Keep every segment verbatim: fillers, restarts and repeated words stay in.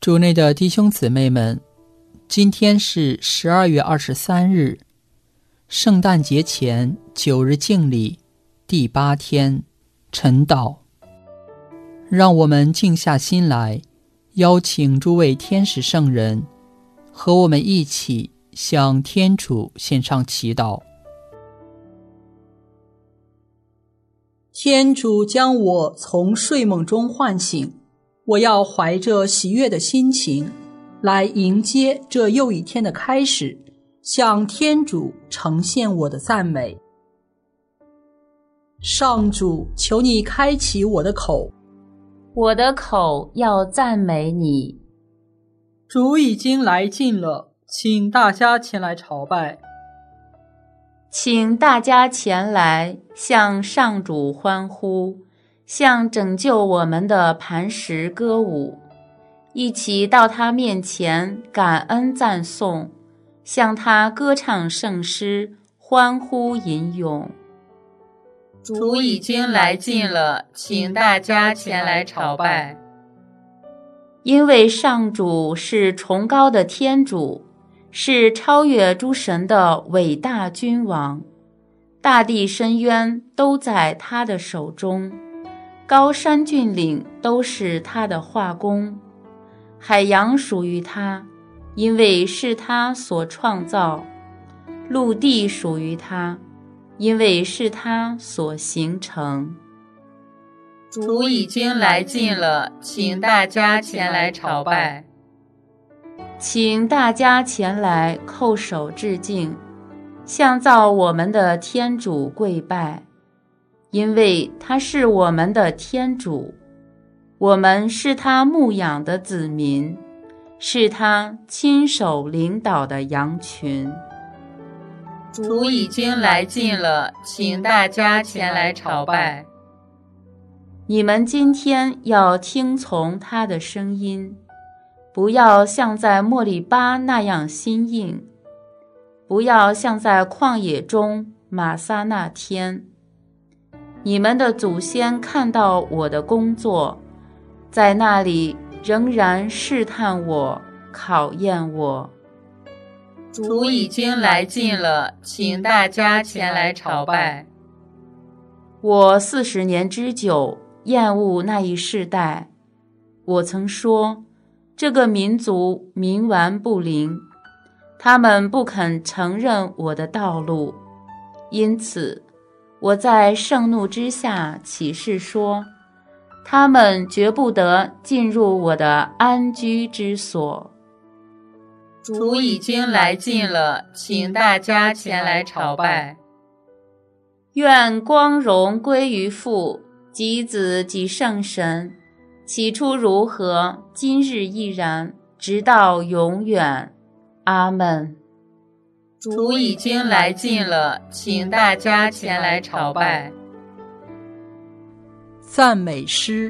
主内的弟兄姊妹们，今天是十二月二十三日，圣诞节前九日敬礼第八天，晨祷。让我们静下心来，邀请诸位天使圣人和我们一起向天主献上祈祷。天主将我从睡梦中唤醒，我要怀着喜悦的心情来迎接这又一天的开始，向天主呈现我的赞美。上主，求你开启我的口， 我的口要赞美你。 主已经来近了，请大家前来朝拜。 请大家前来向上主欢呼，向拯救我们的磐石歌舞，一起到他面前感恩赞颂，向他歌唱圣诗，欢呼吟咏。 主已经来近了，请大家前来朝拜。 因为上主是崇高的天主，是超越诸神的伟大君王，大地深渊都在他的手中，高山峻岭都是他的画工，海洋属于他，因为是他所创造；陆地属于他，因为是他所形成。 主已经来近了，请大家前来朝拜。 请大家前来叩首致敬，向造我们的天主跪拜，因为他是我们的天主，我们是他牧养的子民，是他亲手领导的羊群。 主已经来近了，请大家前来朝拜。 你们今天要听从他的声音，不要像在莫利巴那样心硬，不要像在旷野中玛撒那天。你们的祖先看到我的工作，在那里仍然试探我，考验我。 主已经来近了，请大家前来朝拜。 我四十年之久厌恶那一世代，我曾说，这个民族冥顽不灵，他们不肯承认我的道路，因此我在盛怒之下起誓说，他们绝不得进入我的安居之所。 主已经来近了，请大家前来朝拜。 愿光荣归于父及子及圣神，起初如何，今日亦然，直到永远。阿们。 主已经来近了，请大家前来朝拜。 赞美诗。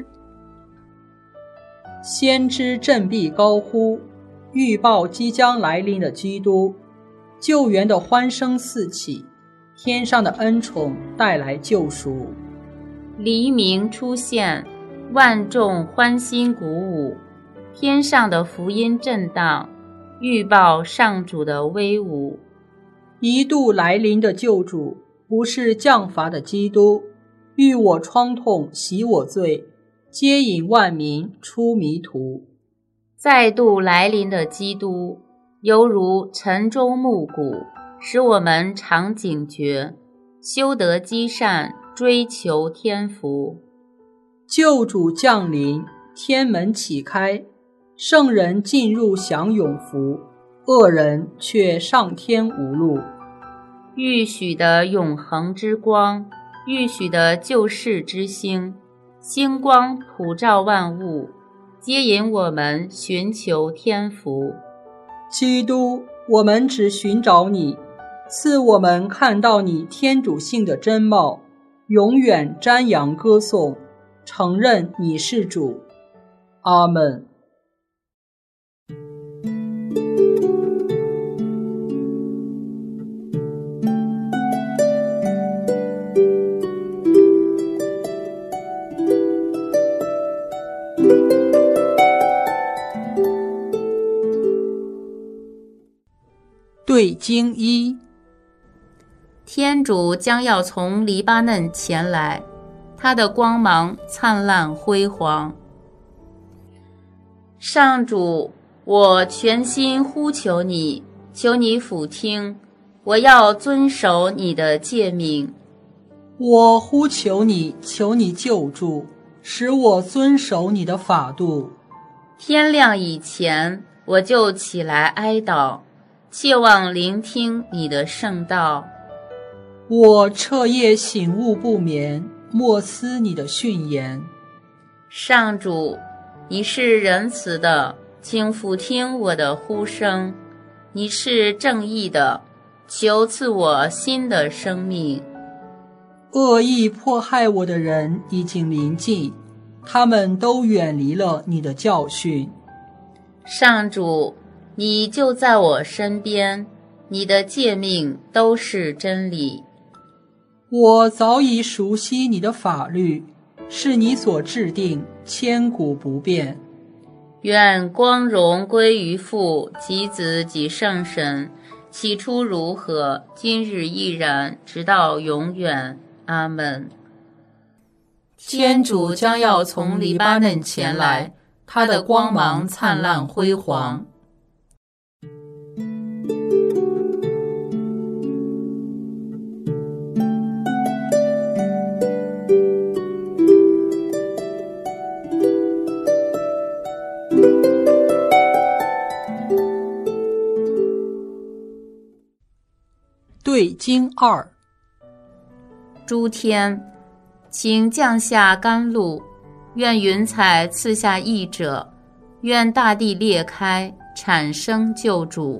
先知振臂高呼，预报即将来临的基督，救援的欢声四起，天上的恩宠带来救赎。 黎明出现，万众欢欣鼓舞，天上的福音震荡，预报上主的威武。 一度来临的救主，不是降罚的基督，愈我创痛，洗我罪，接引万民出迷途。 再度来临的基督，犹如晨钟暮鼓，使我们常警觉，修得积善，追求天福。 救主降临，天门启开，圣人进入享永福，恶人却上天无路。 预许的永恒之光，预许的救世之星，星光普照万物，接引我们寻求天福。 基督，我们只寻找你，赐我们看到你天主性的真貌，永远瞻仰歌颂，承认你是主。阿们。 对经一， 天主将要从黎巴嫩前来，他的光芒灿烂辉煌。上主，我全心呼求你，求你俯听，我要遵守你的诫命。 我呼求你，求你救助，使我遵守你的法度。 天亮以前，我就起来哀悼，切望聆听你的圣道。 我彻夜醒悟不眠，默思你的训言。 上主，你是仁慈的，请俯听我的呼声。你是正义的，求赐我新的生命。 恶意迫害我的人已经临近，他们都远离了你的教训。 上主，你就在我身边，你的诫命都是真理。 我早已熟悉你的法律，是你所制定，千古不变。 愿光荣归于父及子及圣神，起初如何，今日亦然，直到永远。阿们。 天主将要从黎巴嫩前来，他的光芒灿烂辉煌。 对经二， 诸天，请降下甘露，愿云彩赐下义者，愿大地裂开，产生救主。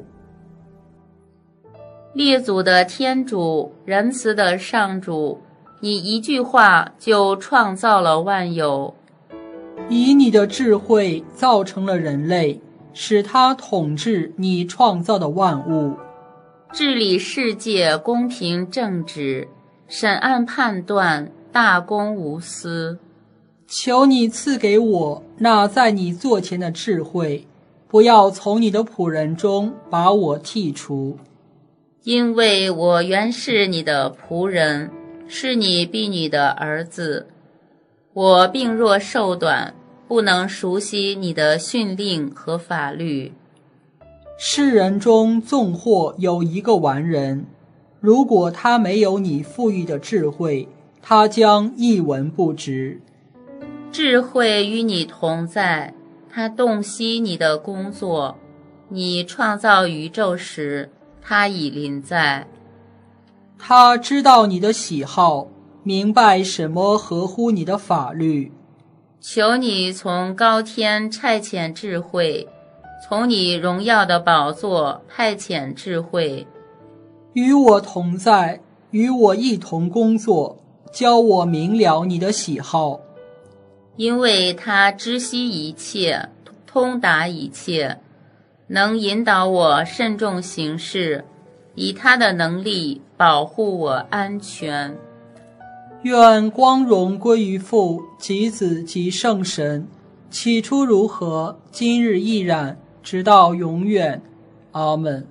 列祖的天主，仁慈的上主，你一句话就创造了万有， 以你的智慧造成了人类，使他统治你创造的万物， 治理世界公平正直，审案判断，大公无私。 求你赐给我那在你座前的智慧，不要从你的仆人中把我剔除。 因为我原是你的仆人，是你婢女的儿子。我病弱寿短，不能熟悉你的训令和法律。 世人中纵或有一个完人，如果他没有你赋予的智慧，他将一文不值。 智慧与你同在，他洞悉你的工作。你创造宇宙时，他已临在。 他知道你的喜好，明白什么合乎你的法律。 求你从高天差遣智慧，从你荣耀的宝座派遣智慧。 与我同在，与我一同工作，教我明了你的喜好。 因为他知悉一切，通达一切，能引导我慎重行事，以他的能力保护我安全。 愿光荣归于父及子及圣神，起初如何，今日亦然，直到永远。阿们。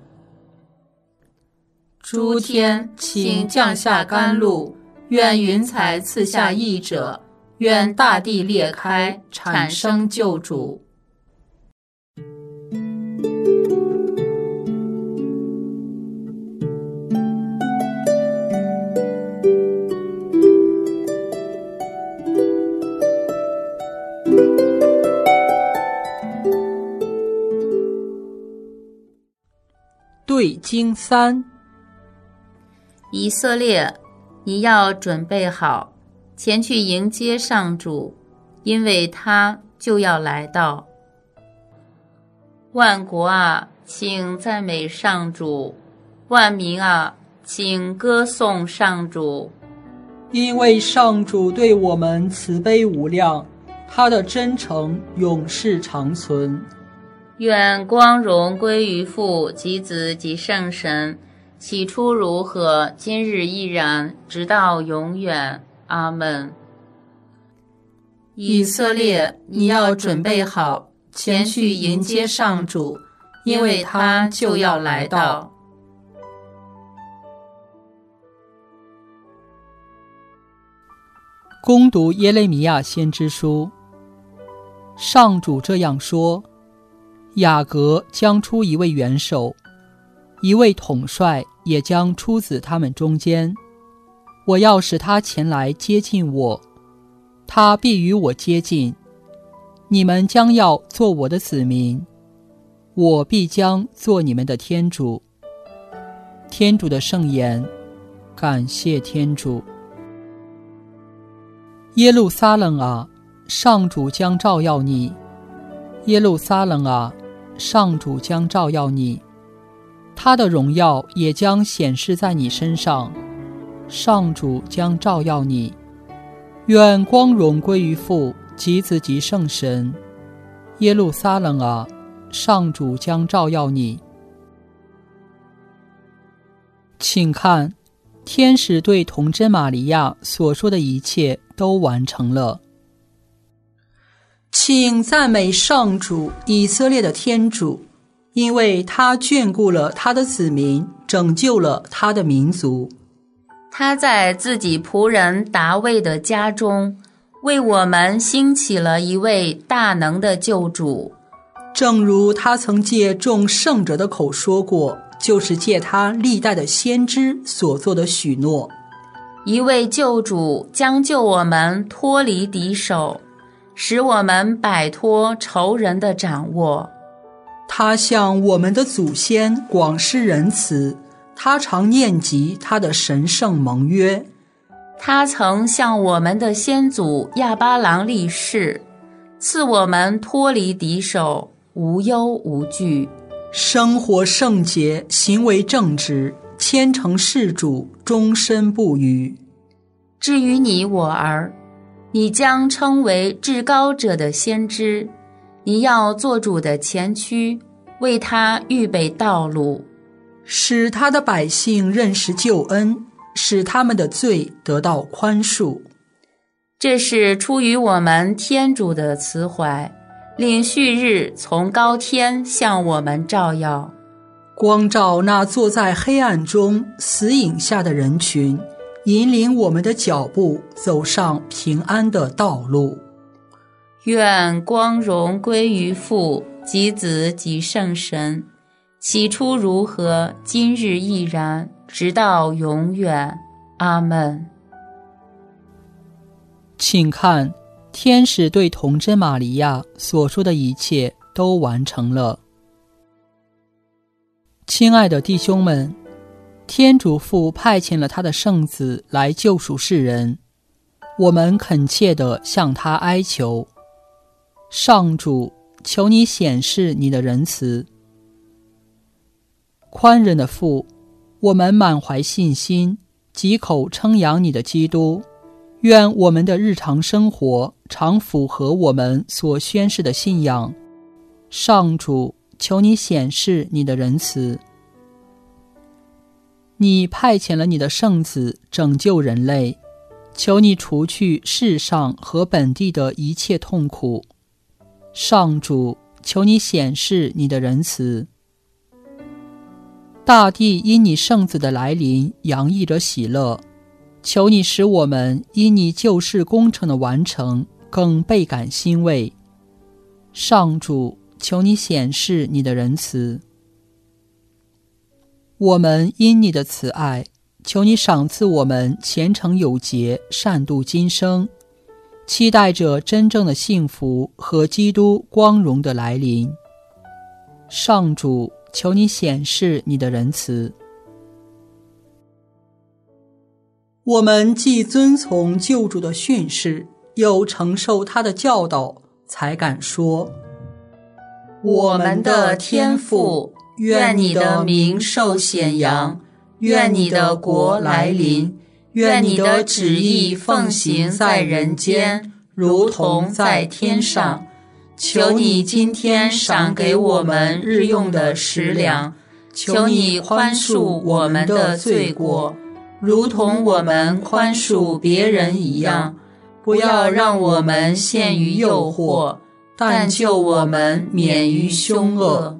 诸天，请降下甘露，愿云彩赐下义者，愿大地裂开，产生救主。 对经三， 以色列，你要准备好，前去迎接上主，因为他就要来到。万国啊，请赞美上主；万民啊，请歌颂上主。 因为上主对我们慈悲无量，他的真诚永世长存。 愿光荣归于父及子及圣神，起初如何，今日亦然，直到永远。阿们。 以色列，你要准备好，前去迎接上主，因为他就要来到。 攻读耶肋米亚先知书。上主这样说：雅各将出一位元首，一位统帅也将出自他们中间。我要使他前来接近我，他必与我接近。你们将要做我的子民，我必将做你们的天主。天主的圣言，感谢天主。耶路撒冷啊，上主将照耀你；耶路撒冷啊，上主将照耀你，他的荣耀也将显示在你身上。上主将照耀你，愿光荣归于父及子及圣神。耶路撒冷啊，上主将照耀你。请看，天使对童贞玛利亚所说的一切都完成了。请赞美上主，以色列的天主，因为他眷顾了他的子民，拯救了他的民族。 他在自己仆人达味的家中，为我们兴起了一位大能的救主。 正如他曾借众圣者的口说过，就是借他历代的先知所做的许诺。 一位救主将救我们脱离敌手，使我们摆脱仇人的掌握。 他向我们的祖先广施仁慈，他常念及他的神圣盟约。 他曾向我们的先祖亚巴郎立誓，赐我们脱离敌手，无忧无惧， 生活圣洁，行为正直，虔诚事主，终身不渝。 至于你我儿，你将称为至高者的先知，你要做主的前驱，为他预备道路， 使他的百姓认识救恩，使他们的罪得到宽恕。 这是出于我们天主的慈怀，令旭日从高天向我们照耀， 光照那坐在黑暗中死影下的人群，引领我们的脚步走上平安的道路。 愿光荣归于父及子及圣神，起初如何，今日亦然，直到永远。阿们。 请看，天使对童贞玛利亚所说的一切都完成了。亲爱的弟兄们，天主父派遣了他的圣子来救赎世人，我们恳切地向他哀求。上主，求你显示你的仁慈。宽仁的父，我们满怀信心，极口称扬你的基督，愿我们的日常生活常符合我们所宣示的信仰。上主，求你显示你的仁慈。你派遣了你的圣子拯救人类，求你除去世上和本地的一切痛苦。上主，求你显示你的仁慈。大地因你圣子的来临洋溢着喜乐，求你使我们因你救世工程的完成更倍感欣慰。上主，求你显示你的仁慈。我们因你的慈爱，求你赏赐我们虔诚有节，善度今生，期待着真正的幸福和基督光荣的来临。上主，求你显示你的仁慈。我们既遵从救主的训示，又承受他的教导，才敢说： 我们的天父，愿你的名受显扬，愿你的国来临，愿你的旨意奉行在人间，如同在天上。求你今天赏给我们日用的食粮，求你宽恕我们的罪过，如同我们宽恕别人一样，不要让我们陷于诱惑，但救我们免于凶恶。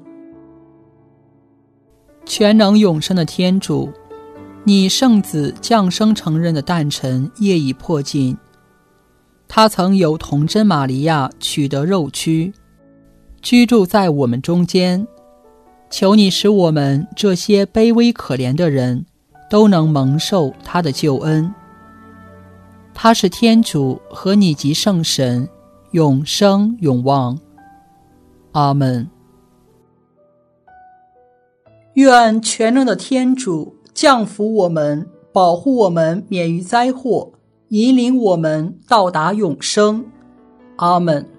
全能永生的天主，你圣子降生成人的诞辰夜已迫近， 他曾有童贞玛利亚取得肉躯，居住在我们中间。求你使我们这些卑微可怜的人都能蒙受他的救恩。他是天主和你及圣神，永生永望。阿们。 愿全能的天主降福我们，保护我们免于灾祸，引领我们到达永生。阿们。